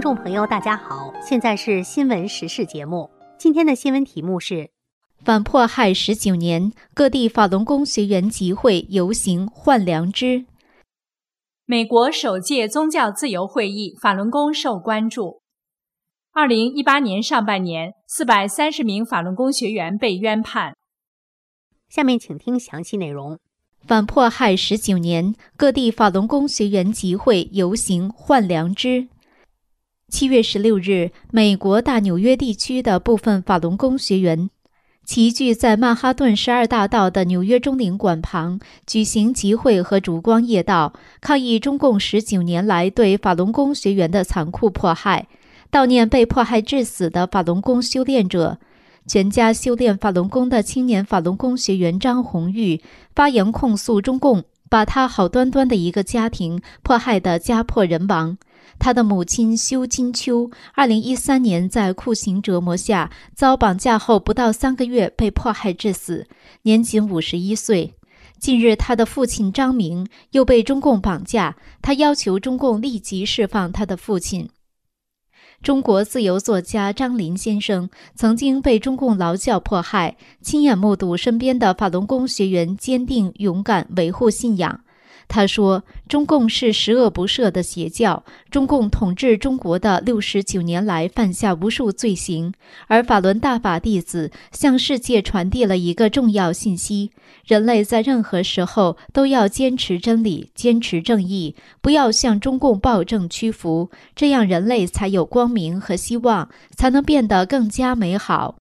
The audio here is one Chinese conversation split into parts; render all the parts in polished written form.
众朋友大家好，现在是新闻时事节目。今天的新闻题目是反迫害19年，各地法轮功学员集会游行换良知。 美国首届宗教自由会议法轮功受关注。2018年上半年，430名法轮功学员被冤判。 下面请听详细内容。 反迫害19年，各地法轮功学员集会游行换良知。7月16日，美国大纽约地区的部分法轮功学员齐聚在曼哈顿12大道的纽约中领馆旁举行集会和烛光夜悼，抗议中共19年来对法轮功学员的残酷迫害，悼念被迫害致死的法轮功修炼者。全家修炼法轮功的青年法轮功学员张红玉发言控诉中共把他好端端的一个家庭迫害得家破人亡。他的母亲修金秋2013年在酷刑折磨下遭绑架后不到3个月被迫害致死，年仅51岁。近日他的父亲张明又被中共绑架，他要求中共立即释放他的父亲。中国自由作家张林先生曾经被中共劳教迫害，亲眼目睹身边的法轮功学员坚定勇敢维护信仰。他说，中共是十恶不赦的邪教，中共统治中国的69年来犯下无数罪行，而法轮大法弟子向世界传递了一个重要信息：人类在任何时候都要坚持真理，坚持正义，不要向中共暴政屈服，这样人类才有光明和希望，才能变得更加美好。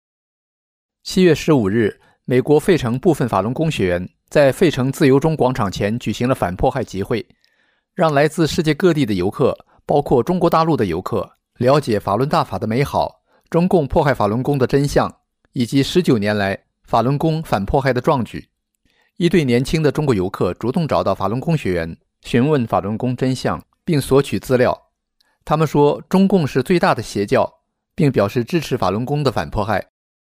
7月15日，美国费城部分法轮功学员在费城自由中广场前举行了反迫害集会，让来自世界各地的游客，包括中国大陆的游客，了解法轮大法的美好，中共迫害法轮功的真相，以及19年来法轮功反迫害的壮举。一对年轻的中国游客主动找到法轮功学员，询问法轮功真相，并索取资料。他们说中共是最大的邪教，并表示支持法轮功的反迫害。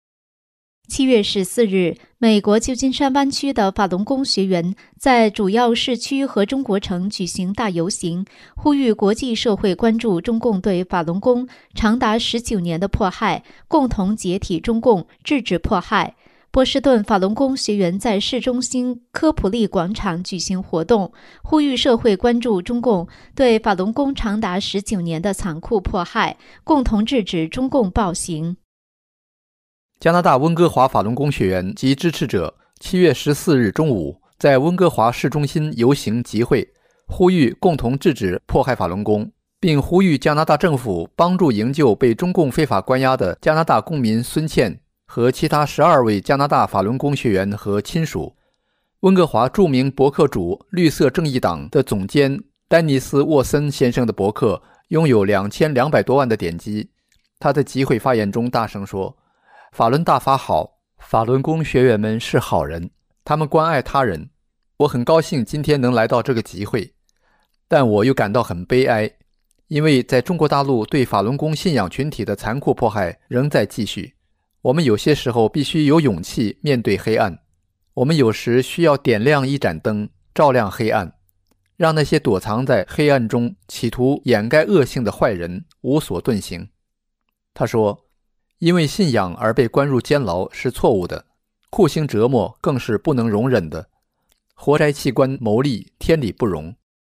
7月14日，美国旧金山湾区的法轮功学员在主要市区和中国城举行大游行，呼吁国际社会关注中共对法轮功长达19年的迫害，共同解体中共，制止迫害。波士顿法轮功学员在市中心科普利广场举行活动，呼吁社会关注中共对法轮功长达19年的残酷迫害，共同制止中共暴行。 加拿大温哥华法轮功学员及支持者7月14日中午在温哥华市中心游行集会，呼吁共同制止迫害法轮功，并呼吁加拿大政府帮助营救被中共非法关押的加拿大公民孙倩和其他12位加拿大法轮功学员和亲属。温哥华著名博客主绿色正义党的总监丹尼斯·沃森先生的博客拥有2200多万的点击。他在集会发言中大声说，法轮大法好，法轮功学员们是好人，他们关爱他人。我很高兴今天能来到这个集会，但我又感到很悲哀，因为在中国大陆对法轮功信仰群体的残酷迫害仍在继续。我们有些时候必须有勇气面对黑暗，我们有时需要点亮一盏灯，照亮黑暗，让那些躲藏在黑暗中企图掩盖恶性的坏人无所遁形。他说，因为信仰而被关入监牢是错误的，酷刑折磨更是不能容忍的，活摘器官牟利，天理不容。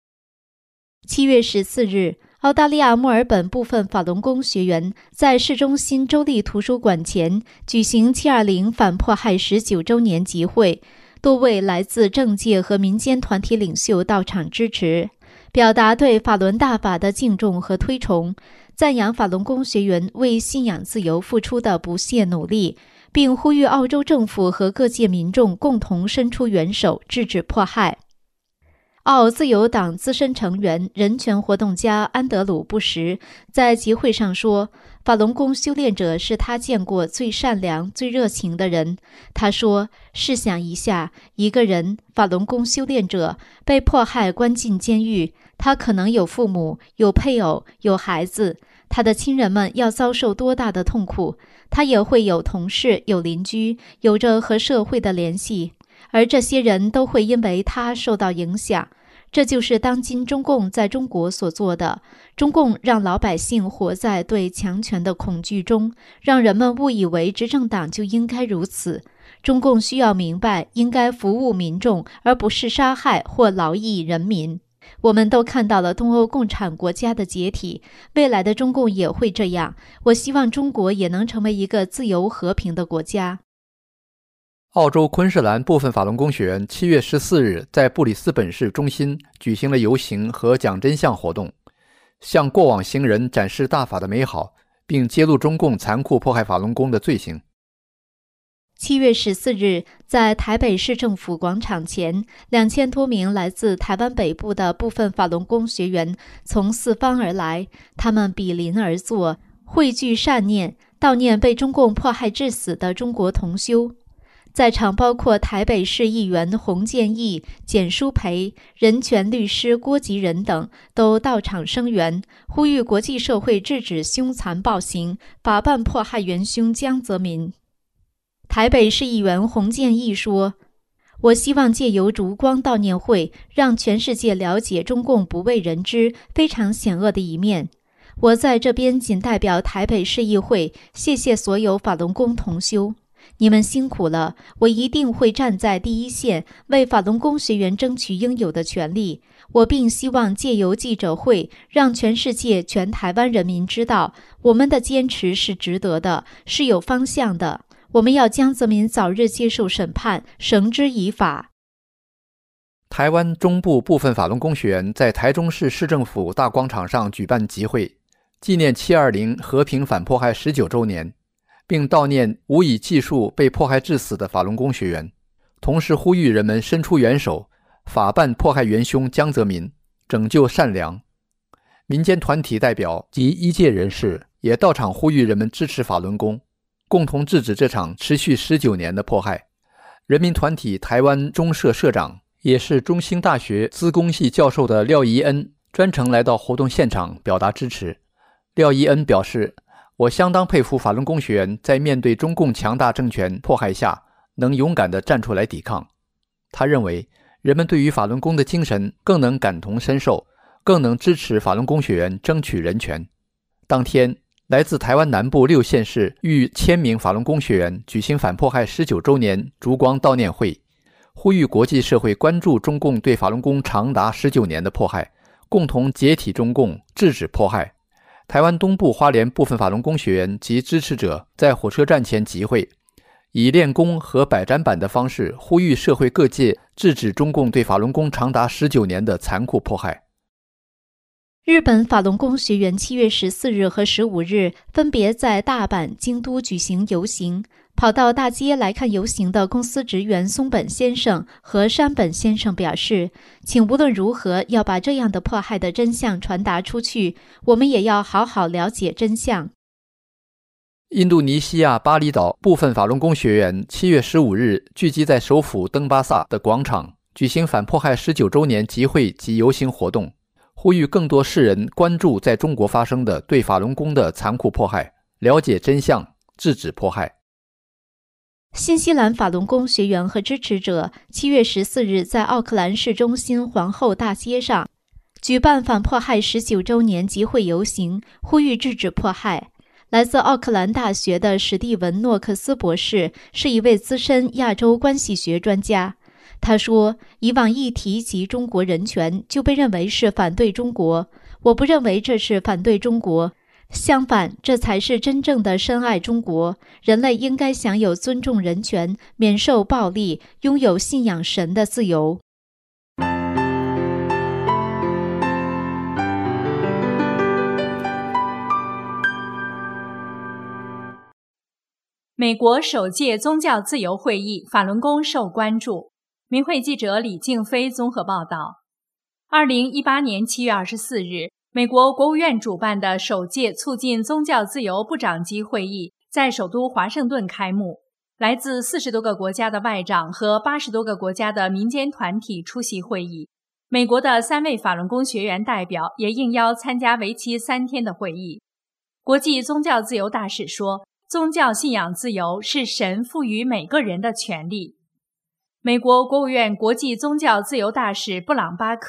7月14日，澳大利亚墨尔本部分法轮功学员在市中心州立图书馆前举行720反迫害19周年集会，多位来自政界和民间团体领袖到场支持，表达对法轮大法的敬重和推崇，赞扬法轮功学员为信仰自由付出的不懈努力，并呼吁澳洲政府和各界民众共同伸出援手，制止迫害。澳自由党资深成员、人权活动家安德鲁·布什在集会上说，法轮功修炼者是他见过最善良、最热情的人。他说，试想一下，一个人，法轮功修炼者，被迫害关进监狱，他可能有父母、有配偶、有孩子，他的亲人们要遭受多大的痛苦，他也会有同事、有邻居，有着和社会的联系，而这些人都会因为他受到影响。 这就是当今中共在中国所做的。中共让老百姓活在对强权的恐惧中，让人们误以为执政党就应该如此。中共需要明白，应该服务民众，而不是杀害或劳役人民。我们都看到了东欧共产国家的解体，未来的中共也会这样。我希望中国也能成为一个自由和平的国家。 澳洲昆士兰部分法轮功学员7月14日在布里斯本市中心举行了游行和讲真相活动，向过往行人展示大法的美好，并揭露中共残酷迫害法轮功的罪行。 7月14日，在台北市政府广场前，2000多名来自台湾北部的部分法轮功学员从四方而来，他们比邻而坐，汇聚善念，悼念被中共迫害致死的中国同修。在场包括台北市议员洪建义、简舒培、人权律师郭吉仁等，都到场声援，呼吁国际社会制止凶残暴行，法办迫害元凶江泽民。台北市议员洪建义说：“我希望借由烛光悼念会，让全世界了解中共不为人知、非常险恶的一面。我在这边仅代表台北市议会，谢谢所有法轮功同修。你们辛苦了，我一定会站在第一线，为法轮功学员争取应有的权利。我并希望借由记者会，让全世界、全台湾人民知道，我们的坚持是值得的，是有方向的。我们要江泽民早日接受审判，绳之以法。” 台湾中部部分法轮功学员在台中市市政府大广场上举办集会，纪念720和平反迫害19周年，并悼念无以计数被迫害致死的法轮功学员，同时呼吁人们伸出援手，法办迫害元凶江泽民，拯救善良。民间团体代表及医界人士也到场呼吁人们支持法轮功，共同制止这场持续19年的迫害。人民团体台湾中社社长，也是中兴大学资工系教授的廖宜恩专程来到活动现场表达支持。廖宜恩表示，我相当佩服法轮功学员在面对中共强大政权迫害下能勇敢地站出来抵抗。他认为人们对于法轮功的精神更能感同身受，更能支持法轮功学员争取人权。当天，来自台湾南部6县市逾1000名法轮功学员举行反迫害19周年烛光悼念会，呼吁国际社会关注中共对法轮功长达19年的迫害，共同解体中共，制止迫害。台湾东部花莲部分法轮功学员及支持者在火车站前集会，以练功和摆展板的方式呼吁社会各界制止中共对法轮功长达19年的残酷迫害。 日本法轮功学员7月14日和15日分别在大阪、京都举行游行。跑到大街来看游行的公司职员松本先生和山本先生表示，请无论如何要把这样的迫害的真相传达出去，我们也要好好了解真相。 印度尼西亚巴厘岛部分法轮功学员7月15日聚集在首府登巴萨的广场，举行反迫害19周年集会及游行活动，呼吁更多世人关注在中国发生的对法轮功的残酷迫害，了解真相，制止迫害。 新西兰法轮功学员和支持者7月14日在奥克兰市中心皇后大街上举办反迫害19周年集会游行，呼吁制止迫害。来自奥克兰大学的史蒂文·诺克斯博士是一位资深亚洲关系学专家。他说，以往一提及中国人权就被认为是反对中国，我不认为这是反对中国，相反，这才是真正的深爱中国。人类应该享有尊重人权、免受暴力、拥有信仰神的自由。 美国首届宗教自由会议法轮功受关注。明慧记者李静飞综合报道。2018年7月24日，美国国务院主办的首届促进宗教自由部长级会议在首都华盛顿开幕，来自40多个国家的外长和80多个国家的民间团体出席会议。美国的3位法轮功学员代表也应邀参加为期3天的会议。国际宗教自由大使说，宗教信仰自由是神赋予每个人的权利。美国国务院国际宗教自由大使布朗巴克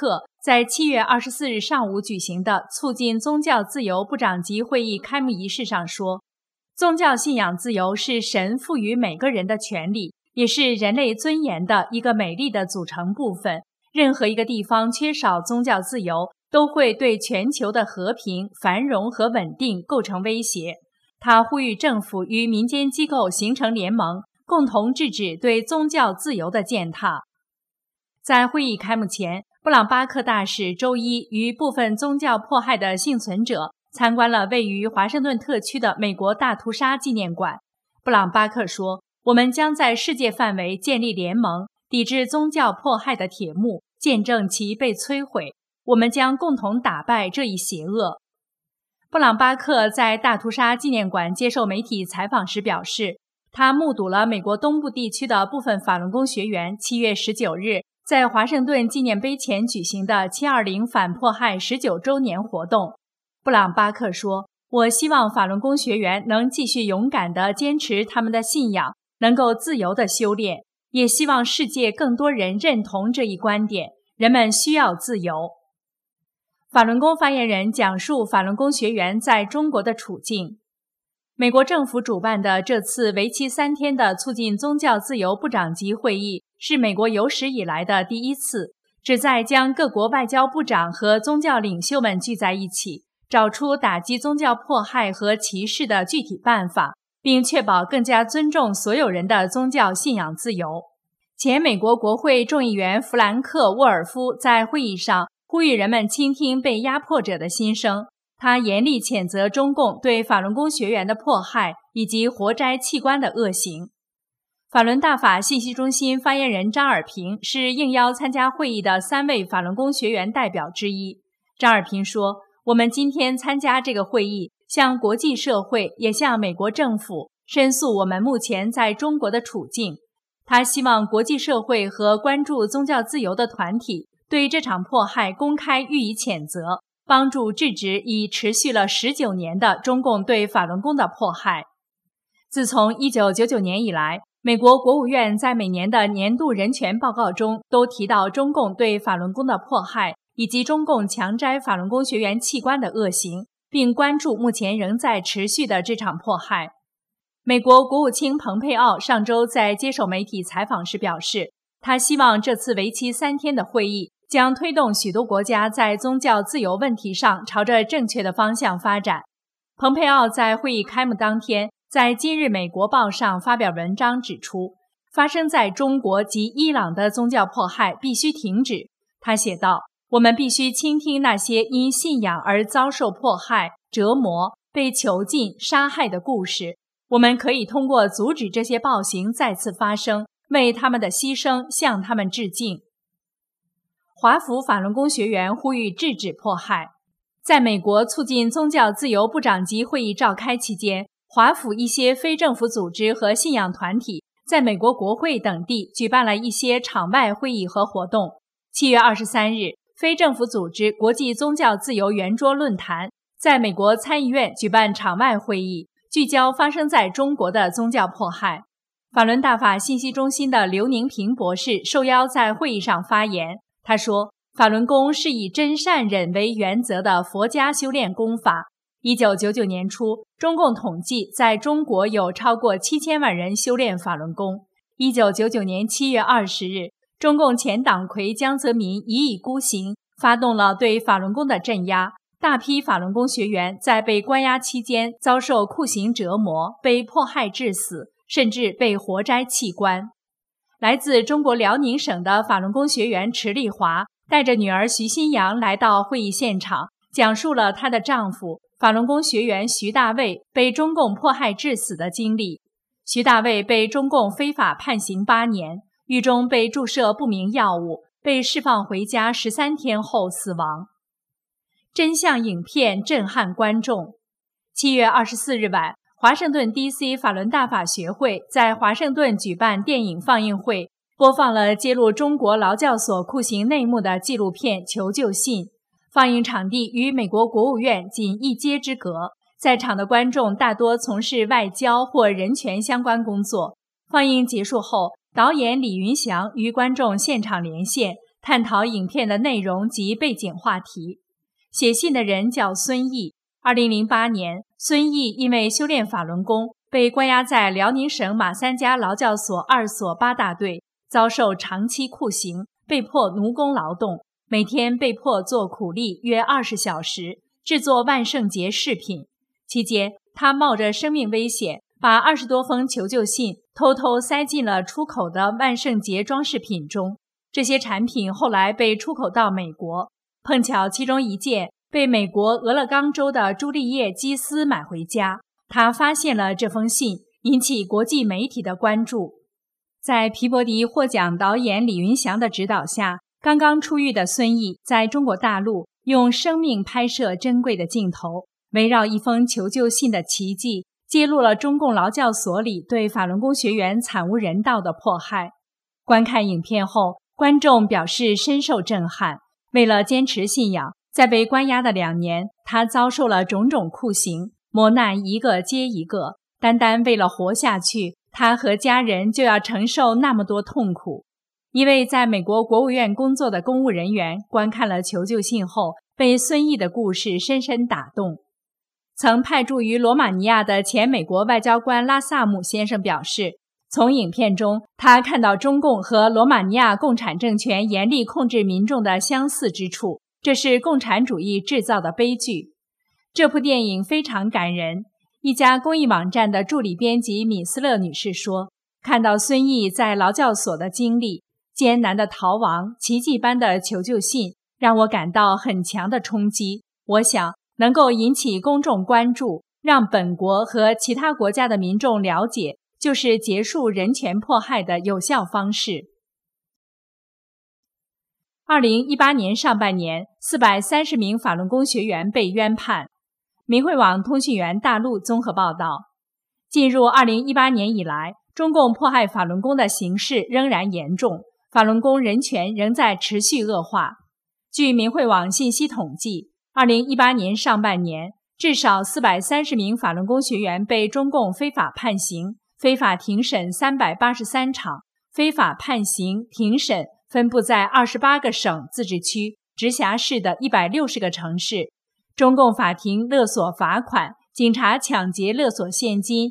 在7月24日上午举行的促进宗教自由部长级会议开幕仪式上说，宗教信仰自由是神赋予每个人的权利，也是人类尊严的一个美丽的组成部分。任何一个地方缺少宗教自由，都会对全球的和平、繁荣和稳定构成威胁。他呼吁政府与民间机构形成联盟，共同制止对宗教自由的践踏。在会议开幕前，布朗巴克大使周一与部分宗教迫害的幸存者参观了位于华盛顿特区的美国大屠杀纪念馆。布朗巴克说，我们将在世界范围建立联盟，抵制宗教迫害的铁幕，见证其被摧毁。我们将共同打败这一邪恶。布朗巴克在大屠杀纪念馆接受媒体采访时表示，他目睹了美国东部地区的部分法轮功学员7月19日在华盛顿纪念碑前举行的720反迫害19周年活动。布朗巴克说，我希望法轮功学员能继续勇敢地坚持他们的信仰，能够自由地修炼，也希望世界更多人认同这一观点，人们需要自由。法轮功发言人讲述法轮功学员在中国的处境。美国政府主办的这次为期3天的促进宗教自由部长级会议是美国有史以来的第一次，旨在将各国外交部长和宗教领袖们聚在一起，找出打击宗教迫害和歧视的具体办法，并确保更加尊重所有人的宗教信仰自由。前美国国会众议员弗兰克·沃尔夫在会议上呼吁人们倾听被压迫者的心声。他严厉谴责中共对法轮功学员的迫害以及活摘器官的恶行。法轮大法信息中心发言人张尔平是应邀参加会议的3位法轮功学员代表之一。张尔平说，我们今天参加这个会议，向国际社会也向美国政府申诉我们目前在中国的处境。他希望国际社会和关注宗教自由的团体对这场迫害公开予以谴责，帮助制止已持续了19年的中共对法轮功的迫害。自从1999年以来，美国国务院在每年的年度人权报告中都提到中共对法轮功的迫害，以及中共强摘法轮功学员器官的恶行，并关注目前仍在持续的这场迫害。美国国务卿蓬佩奥上周在接受媒体采访时表示，他希望这次为期3天的会议将推动许多国家在宗教自由问题上朝着正确的方向发展。蓬佩奥在会议开幕当天在《今日美国报》上发表文章指出，发生在中国及伊朗的宗教迫害必须停止。他写道，我们必须倾听那些因信仰而遭受迫害、折磨、被囚禁、杀害的故事。我们可以通过阻止这些暴行再次发生，为他们的牺牲向他们致敬。华府法轮功学员呼吁制止迫害。在美国促进宗教自由部长级会议召开期间，华府一些非政府组织和信仰团体在美国国会等地举办了一些场外会议和活动。7月23日，非政府组织国际宗教自由圆桌论坛在美国参议院举办场外会议，聚焦发生在中国的宗教迫害。法轮大法信息中心的刘宁平博士受邀在会议上发言。他说，法轮功是以真善忍为原则的佛家修炼功法。1999年初，中共统计在中国有超过7000万人修炼法轮功。1999年7月20日，中共前党魁江泽民一意孤行，发动了对法轮功的镇压。大批法轮功学员在被关押期间遭受酷刑折磨，被迫害致死，甚至被活摘器官。来自中国辽宁省的法轮功学员池丽华带着女儿徐新阳来到会议现场，讲述了她的丈夫法轮功学员徐大卫被中共迫害致死的经历。徐大卫被中共非法判刑8年，狱中被注射不明药物，被释放回家13天后死亡。真相影片震撼观众。7月24日晚，华盛顿 DC 法轮大法学会在华盛顿举办电影放映会，播放了揭露中国劳教所酷刑内幕的纪录片《求救信》。放映场地与美国国务院仅一街之隔，在场的观众大多从事外交或人权相关工作。放映结束后，导演李云祥与观众现场连线， 探讨影片的内容及背景话题。写信的人叫孙毅。2008年，孙毅因为修炼法轮功，被关押在辽宁省马三家劳教所2所8大队，遭受长期酷刑，被迫奴工劳动，每天被迫做苦力约20小时，制作万圣节饰品。期间，他冒着生命危险，把20多封求救信偷偷塞进了出口的万圣节装饰品中。这些产品后来被出口到美国，碰巧其中一件被美国俄勒冈州的朱丽叶·基斯买回家。他发现了这封信，引起国际媒体的关注。在皮博迪获奖导演李云祥的指导下，刚刚出狱的孙毅在中国大陆用生命拍摄珍贵的镜头，围绕一封求救信的奇迹，揭露了中共劳教所里对法轮功学员惨无人道的迫害。观看影片后，观众表示深受震撼。为了坚持信仰，在被关押的2年，他遭受了种种酷刑，磨难一个接一个。单单为了活下去，他和家人就要承受那么多痛苦。一位在美国国务院工作的公务人员观看了求救信后，被孙毅的故事深深打动。曾派驻于罗马尼亚的前美国外交官拉萨姆先生表示，从影片中，他看到中共和罗马尼亚共产政权严厉控制民众的相似之处，这是共产主义制造的悲剧。这部电影非常感人。一家公益网站的助理编辑米斯勒女士说，看到孙毅在劳教所的经历，艰难的逃亡，奇迹般的求救信，让我感到很强的冲击。我想能够引起公众关注，让本国和其他国家的民众了解，就是结束人权迫害的有效方式。2018年上半年，430名法轮功学员被冤判。明慧网通讯员大陆综合报道，进入2018年以来，中共迫害法轮功的形势仍然严重，法轮功人权仍在持续恶化。据明慧网信息统计，2018年上半年，至少430名法轮功学员被中共非法判刑，非法庭审383场，非法判刑、庭审分布在28个省、自治区、直辖市的160个城市。中共法庭勒索罚款，警察抢劫勒索现金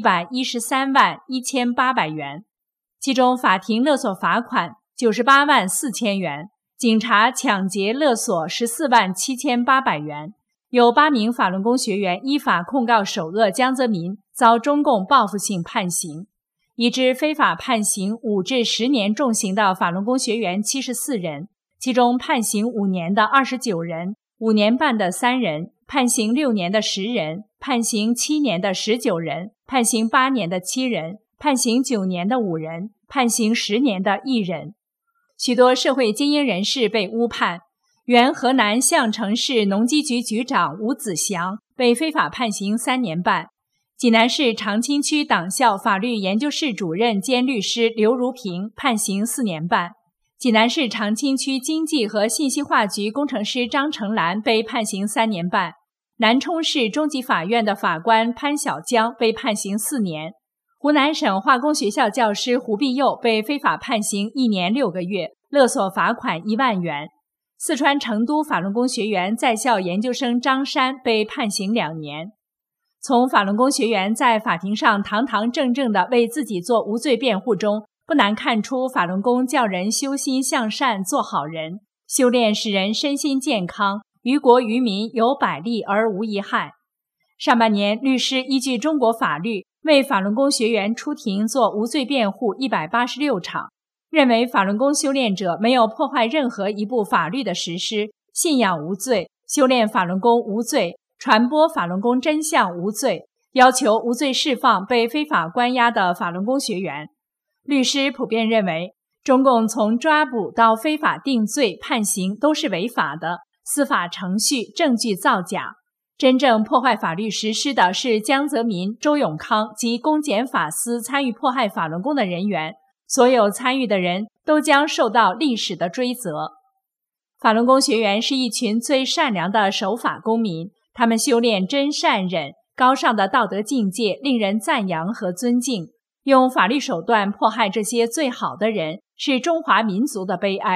113万1800元，其中法庭勒索罚款98万4000元，警察抢劫勒索14万7800元。有8名法轮功学员依法控告首恶江泽民，遭中共报复性判刑。已知非法判刑5至10年重刑的法轮功学员74人，其中判刑5年的29人，5年半的3人，判刑6年的10人，判刑7年的19人，判刑8年的7人，判刑9年的5人，判刑10年的1人。许多社会精英人士被误判，原河南项城市农机局局长吴子祥被非法判刑3年半，济南市长青区党校法律研究室主任兼律师刘如平判刑4年半。济南市长青区经济和信息化局工程师张成兰被判刑3年半，南充市中级法院的法官潘小江被判刑4年，湖南省化工学校教师胡必佑被非法判刑1年6个月，勒索罚款1万元。四川成都法轮功学员在校研究生张山被判刑2年。从法轮功学员在法庭上堂堂正正地为自己做无罪辩护中，不难看出法轮功教人修心向善，做好人，修炼使人身心健康，于国于民有百利而无一害。上半年，律师依据中国法律为法轮功学员出庭做无罪辩护186场，认为法轮功修炼者没有破坏任何一部法律的实施，信仰无罪，修炼法轮功无罪，传播法轮功真相无罪，要求无罪释放被非法关押的法轮功学员。律师普遍认为，中共从抓捕到非法定罪判刑都是违法的，司法程序证据造假。真正破坏法律实施的是江泽民、周永康及公检法司参与迫害法轮功的人员，所有参与的人都将受到历史的追责。法轮功学员是一群最善良的守法公民，他们修炼真善忍，高尚的道德境界令人赞扬和尊敬。用法律手段迫害这些最好的人，是中华民族的悲哀。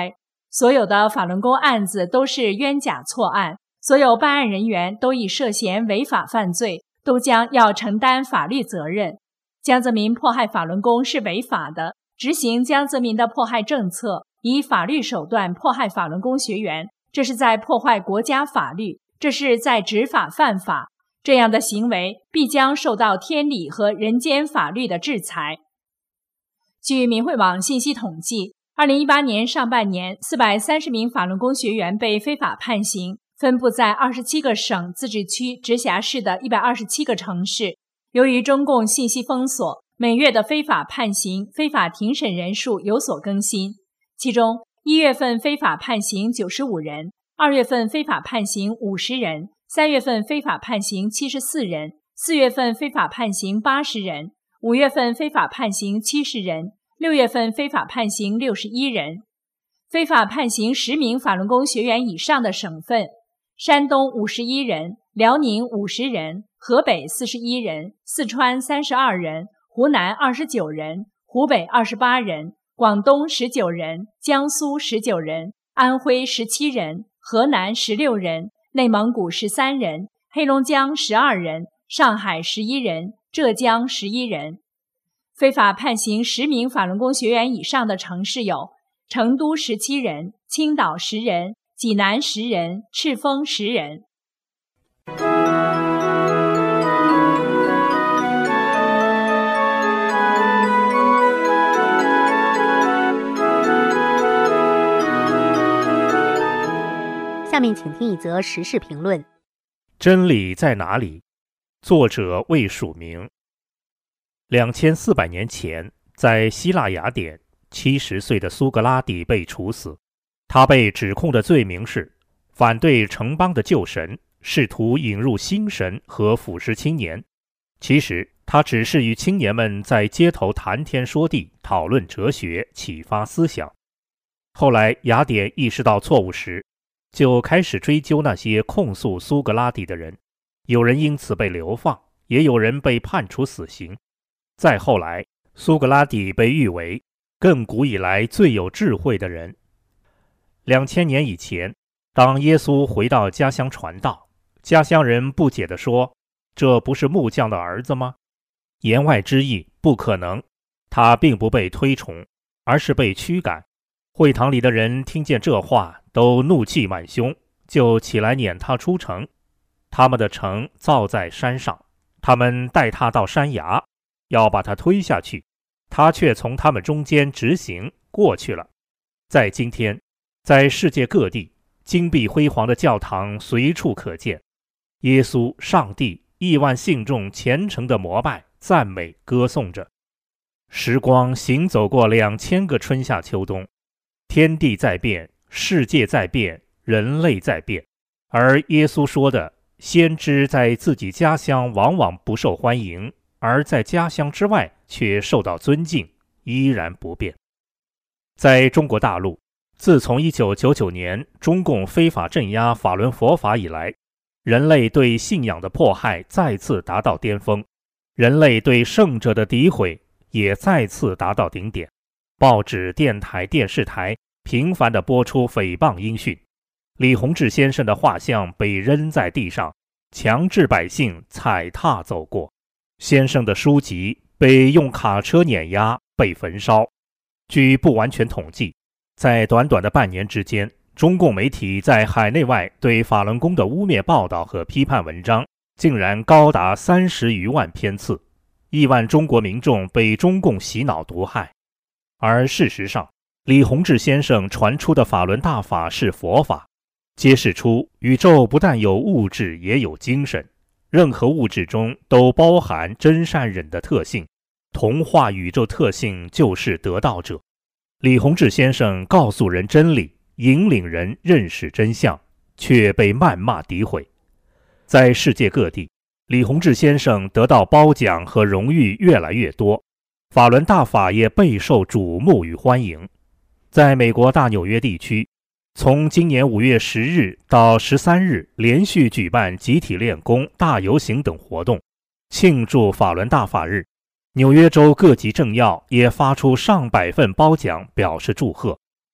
所有的法轮功案子都是冤假错案，所有办案人员都已涉嫌违法犯罪，都将要承担法律责任。江泽民迫害法轮功是违法的，执行江泽民的迫害政策，以法律手段迫害法轮功学员，这是在破坏国家法律，这是在执法犯法。这样的行为必将受到天理和人间法律的制裁。据民汇网信息统计，2018年上半年430名法轮功学员被非法判刑，分布在27个省、自治区、直辖市的127个城市。由于中共信息封锁，每月的非法判刑、非法庭审人数有所更新。其中1月份非法判刑95人，2月份非法判刑50人，3月份非法判刑74人，4月份非法判刑80人，5月份非法判刑70人，6月份非法判刑61人。非法判刑10名法轮功学员以上的省份：山东51人，辽宁50人，河北41人，四川32人，湖南29人，湖北28人，广东19人，江苏19人，安徽17人，河南16人，内蒙古13人，黑龙江12人，上海11人，浙江11人。非法判刑10名法轮功学员以上的城市有成都17人，青岛10人，济南10人，赤峰10人。 下面请听一则时事评论。 真理在哪里？作者未署名。2400年前，在希腊雅典，70岁的苏格拉底被处死。他被指控的罪名是反对城邦的旧神，试图引入新神和腐蚀青年。其实他只是与青年们在街头谈天说地，讨论哲学，启发思想。后来雅典意识到错误时，就开始追究那些控诉苏格拉底的人，有人因此被流放，也有人被判处死刑。再后来，苏格拉底被誉为亘古以来最有智慧的人。2000年以前，当耶稣回到家乡传道，家乡人不解地说：“这不是木匠的儿子吗？”言外之意，不可能，他并不被推崇，而是被驱赶。会堂里的人听见这话，都怒气满胸，就起来撵他出城。他们的城造在山上，他们带他到山崖，要把他推下去，他却从他们中间直行过去了。在今天，在世界各地，金碧辉煌的教堂随处可见，耶稣、上帝、亿万信众虔诚的膜拜、赞美、歌颂着。时光行走过2000个春夏秋冬，天地在变，世界在变，人类在变，而耶稣说的先知在自己家乡往往不受欢迎，而在家乡之外却受到尊敬，依然不变。在中国大陆，自从1999年中共非法镇压法轮佛法以来，人类对信仰的迫害再次达到巅峰，人类对圣者的诋毁也再次达到顶点。报纸、电台、电视台频繁地播出诽谤音讯，李洪志先生的画像被扔在地上，强制百姓踩踏走过。先生的书籍被用卡车碾压，被焚烧。据不完全统计，在短短的半年之间，中共媒体在海内外对法轮功的污蔑报道和批判文章竟然高达30余万篇次，亿万中国民众被中共洗脑毒害。而事实上，李洪志先生传出的法轮大法是佛法，揭示出宇宙不但有物质也有精神，任何物质中都包含真善忍的特性，同化宇宙特性就是得道者。李洪志先生告诉人真理，引领人认识真相，却被谩骂诋毁。在世界各地，李洪志先生得到褒奖和荣誉越来越多，法轮大法也备受瞩目与欢迎。在美国大纽约地区，从今年5月10日到13日连续举办集体练功、大游行等活动，庆祝法轮大法日。纽约州各级政要也发出上百份褒奖表示祝贺。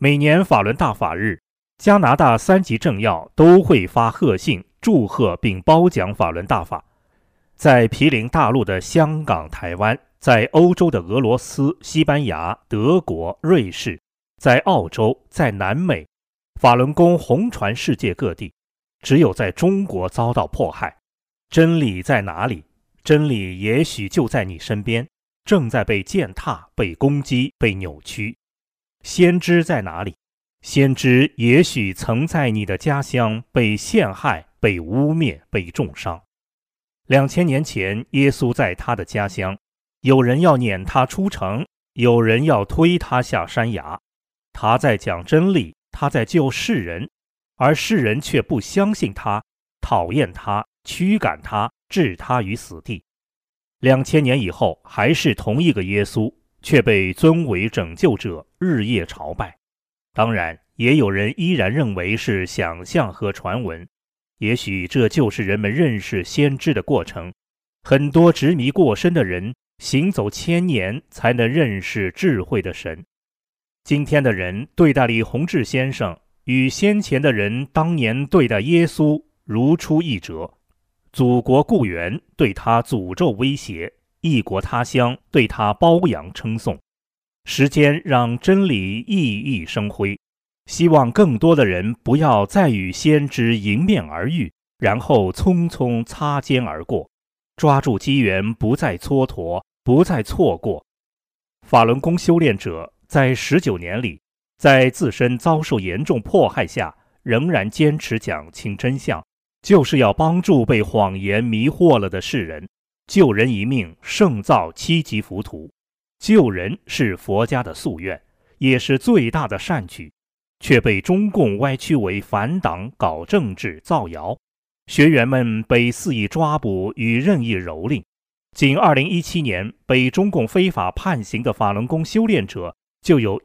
每年法轮大法日，加拿大3级政要都会发贺信祝贺并褒奖法轮大法。在毗邻大陆的香港、台湾，在欧洲的俄罗斯、西班牙、德国、瑞士，在澳洲，在南美，法轮功红传世界各地，只有在中国遭到迫害。真理在哪里？真理也许就在你身边，正在被践踏、被攻击、被扭曲。先知在哪里？先知也许曾在你的家乡被陷害、被污蔑、被重伤。2000年前，耶稣在他的家乡，有人要撵他出城，有人要推他下山崖。他在讲真理，他在救世人，而世人却不相信他，讨厌他，驱赶他，置他于死地。2000年以后，还是同一个耶稣，却被尊为拯救者，日夜朝拜。当然，也有人依然认为是想象和传闻。也许这就是人们认识先知的过程。很多执迷过深的人，行走千年才能认识智慧的神。今天的人对待李洪志先生，与先前的人当年对待耶稣如出一辙。祖国故园对他诅咒威胁，异国他乡对他褒扬称颂。时间让真理熠熠生辉，希望更多的人不要再与先知迎面而遇，然后匆匆擦肩而过，抓住机缘，不再蹉跎，不再错过。法轮功修炼者在19年里，在自身遭受严重迫害下，仍然坚持讲清真相，就是要帮助被谎言迷惑了的世人，救人一命胜造7级浮屠。救人是佛家的夙愿，也是最大的善举，却被中共歪曲为反党、搞政治、造谣。学员们被肆意抓捕与任意蹂躏。仅2017年被中共非法判刑的法轮功修炼者就有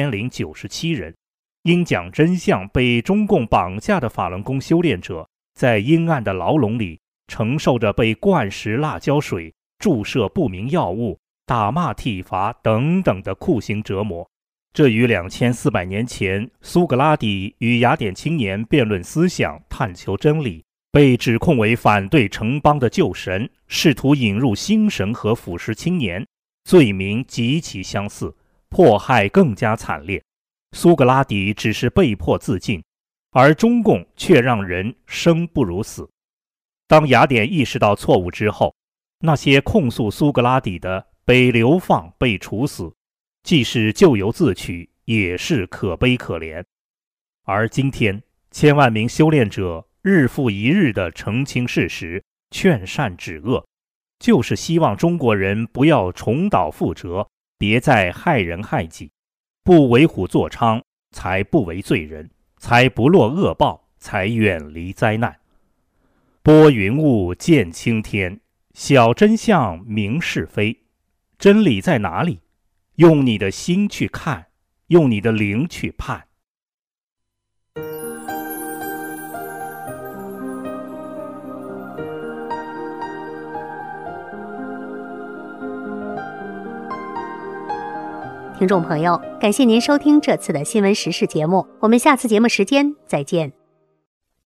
1097人。因讲真相被中共绑架的法轮功修炼者，在阴暗的牢笼里承受着被灌食辣椒水、注射不明药物、打骂体罚等等的酷刑折磨。这与2400年前苏格拉底与雅典青年辩论思想、探求真理，被指控为反对城邦的救神，试图引入新神和腐蚀青年，罪名极其相似，迫害更加惨烈。苏格拉底只是被迫自尽，而中共却让人生不如死。当雅典意识到错误之后，那些控诉苏格拉底的被流放、被处死，既是咎由自取，也是可悲可怜。而今天，千万名修炼者日复一日地澄清事实，劝善止恶，就是希望中国人不要重蹈覆辙，别再害人害己。不为虎作伥，才不为罪人，才不落恶报，才远离灾难。拨云雾见青天，晓真相明是非。真理在哪里？用你的心去看，用你的灵去判。 听众朋友，感谢您收听这次的新闻时事节目，我们下次节目时间再见。